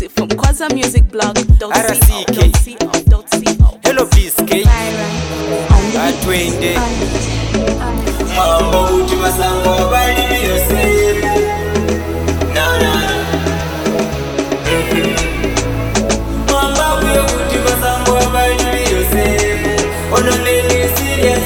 Exclusive from KwazaMusicBlog.co. Hello BSK Atwende Mambo uti masango bali yose na Mambo uti masango bali yose Ono lele serious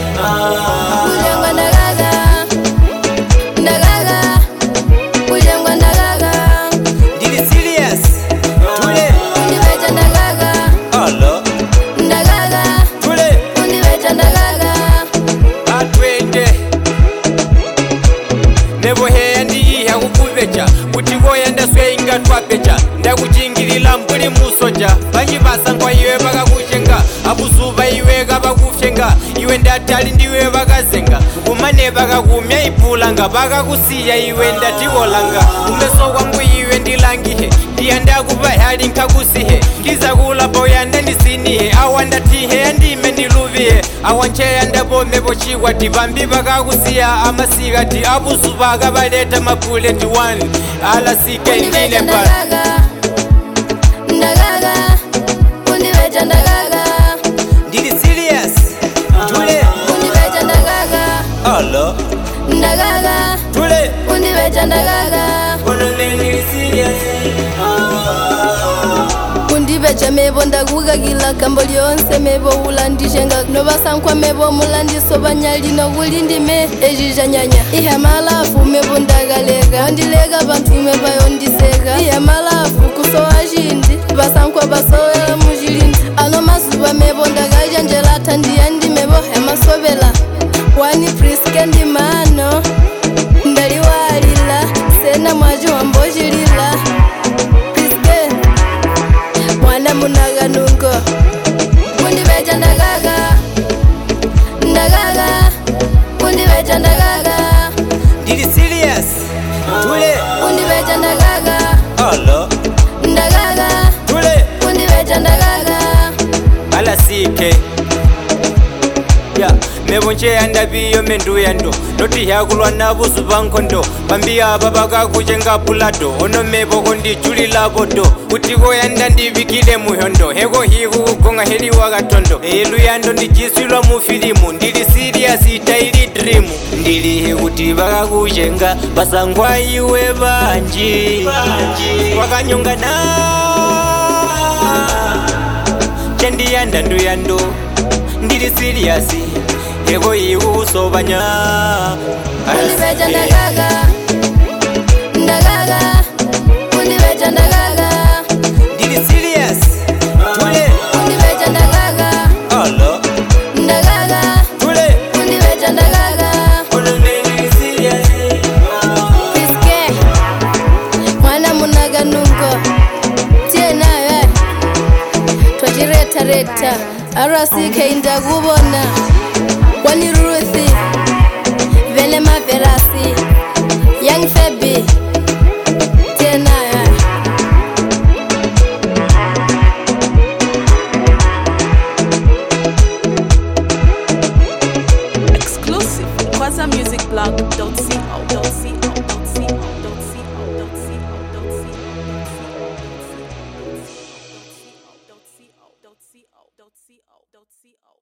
Twapecha ndakujingirira mbuli musoja banyi basangwa iwe bakakushenga abuzuba iwe kabakufyenga iwe ndatali ndiwe bakazenga kumane bakakumya ipulanga bakakusiya iwe ndatikolanga umeso kwangu iwe ndilangihe ndiyanda kubahali nkakusihe kizakulapa uyanda ndisinihe awandatihe andime ndiluvihe awancheya ndabomebo chikwati bambi bakakusiya amasikati abuzuba kabaleta mapuleti 1 alasike ndine Ndagaga, undibeja ndagaga. Ndili serious Tule Undibeja ndagaga. Allah Ndagaga, Tule undibeja ndagaga. Ndili serious Undibeja mebo ndakukakila kambo lyonse mebo ulandishenga nobasankwa mebo mulandiso banyali nokulindime ejija nyanya ihe malafu mebo ndagalega ondilega bantu mebo yondisega ihe malafu kusowa jindi basankwa basowela mujilindi ano masuba mebo ndagajanjela tandiyandi mebo hemasobela wani priske ndimano ndaliwalila sena mwaji wambojilila munaga nungo undibeja ndagaga ndagaga undibeja ndagaga Ndili serious Tule undibeja ndagaga Allah ndagaga Tule undibeja ndagaga alasike mebonche andabiyo menduyando noti yakulwa nabuzu bankondo bambi aba bakakujenga pulato ono meboko ndijulila bodo utiko yanda ndibikile muhondo heko hiku kukonga heli wakatondo eluyando ndijisilwa mu filimu ndili serious itaili dream ndili kuti bakakujenga basangwa iwe banji wakanyongana chendiyanda nduyando ndili serious Ego iwu sobanya undibeja ndagaga ndagaga undibeja ndagaga Ndili serious Tule undibeja ndagaga Allah ndagaga Tule undibeja ndagaga Ono ndili serious Piske mwana munaga nungo tena we twajireta reta arasike indagubona wani Ruthi vele maverasi Young Fabi tena we Exclusive from KwazaMusicBlog.co.